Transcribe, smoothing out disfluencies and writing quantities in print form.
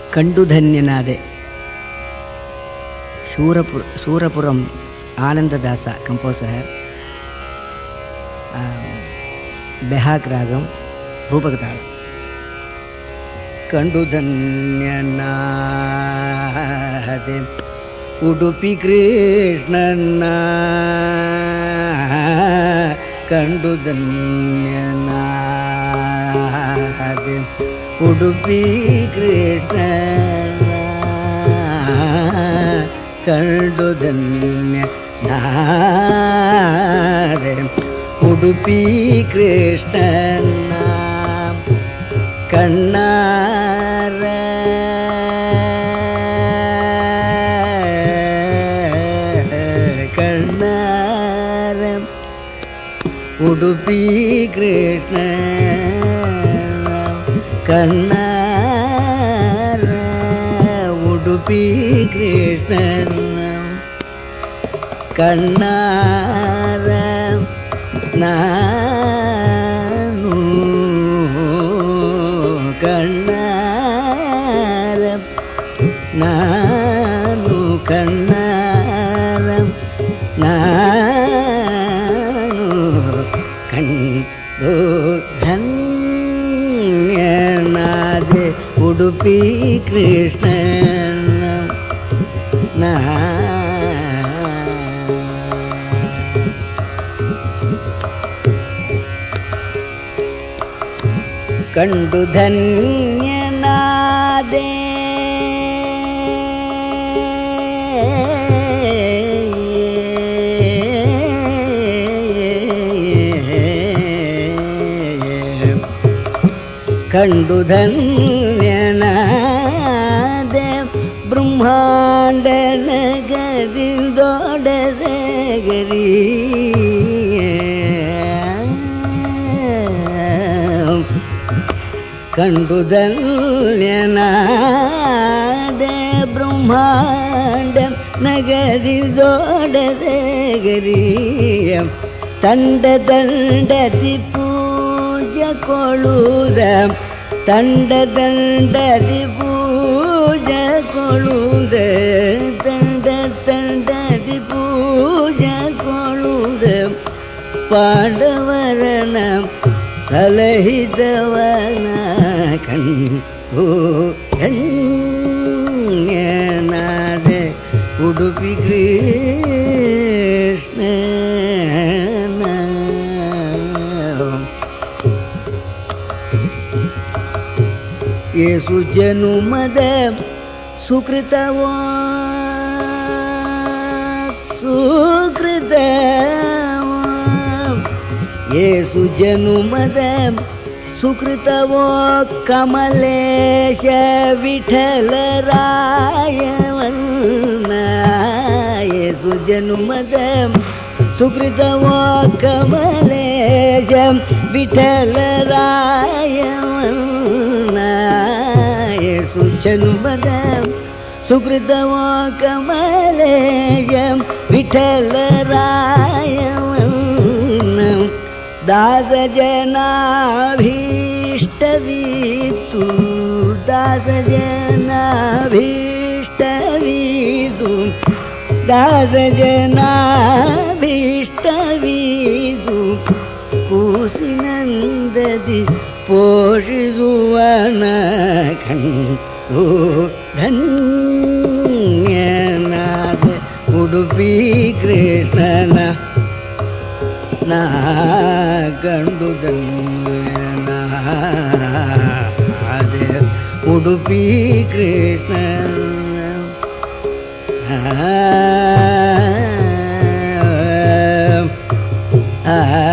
ಕಂಡು ಧನ್ಯನಾದೆ. ಶೂರಪುರಂ ಆನಂದದಾಸ ಕಂಪೋಸರ್. ಬೆಹಾಕ್ ರಾಗಂ ರೂಪಕ ತಾಳ. ಕಂಡು ಧನ್ಯನಾದೆ ಉಡುಪಿ ಕೃಷ್ಣನ ಕಂಡು ಧನ್ಯನಾದೆ ಉಡುಪಿ ಕೃಷ್ಣನ ಕಂಡು ಧನ್ಯನಾದೆ ಉಡುಪಿ ಕೃಷ್ಣನ ಕಣ್ಣಾರ ಕಣ್ಣಾರ ಉಡುಪಿ ಕೃಷ್ಣ ಕಣ್ಣಾರ ಉಡುಪಿ ಕೃಷ್ಣ ಕಣ್ಣಾರ ನಾನು ಕಣ್ಣಾರ ನಾನು ಕಣ್ಣಾರ ನಾನು ಕಂಡು ಧನ್ಯನಾದೆ ಉಡುಪಿ ಕೃಷ್ಣ ಕಂಡು ಧನ್ಯನಾದೆ ಕಂಡು ಧನ್ಯನಾದೆ ಬ್ರಹ್ಮಾಂಡ ನಗದಿಂದೊಡದೆ ಗರಿ ಕಂಡು ಧನ್ಯನಾದೆ ಬ್ರಹ್ಮಾಂಡ ನಗದಿಂದೊಡದೆ ಗರಿ ತಂಡ ದಂಡದಿ ಪೂಜ ಕೊಳುದ ತಂಡ ದಂಡದಿ ಪೂಜ ಕೊಳುದ ತಂಡ ತಂಡದಿ ಪೂಜ ಕೊಳುದ ಪಾಂಡವರನ ಸಲಹಿದವನ ಕಂಡು ಧನ್ಯನಾದೆ ಉಡುಪಿ ಕೃಷ್ಣ ಯೇಸು ಜನುಮದ ಸುಕೃತವೋ ಸುಕೃತವೋ ಯೇಸು ಜನುಮದ ಸುಕೃತವೋ ಕಮಲೇಶ ವಿಠಲರಾಯವನ್ನ ಯೇಸು ಜನುಮದ ಸುಕೃತವೋ ಕಮಲೇಶ ವಿಠಲರಾಯವನ್ನ ಯೇಸು ಜನುಮದ ಸುಕೃತವೋ ಕಮಲೇಶ ವಿಠಲರಾಯವನ್ನ ದಾಸ ಜನಾಭೀಷ್ಟವೀತು ದಾಸ ಜನಾಭೀಷ್ಟವೀತು ದಾಸ ಜನಾಭೀಷ್ಟವೀತು ಕೂಸಿನಂದದಿ ಪೋಷಿಸುವನ ಕಂಡು ಧನ್ಯನಾದ ಉಡುಪಿ ಕೃಷ್ಣನ ನಾ ಕಂಡು ಧನ್ಯನಾದೆ ಉಡುಪಿ ಕೃಷ್ಣ ಆ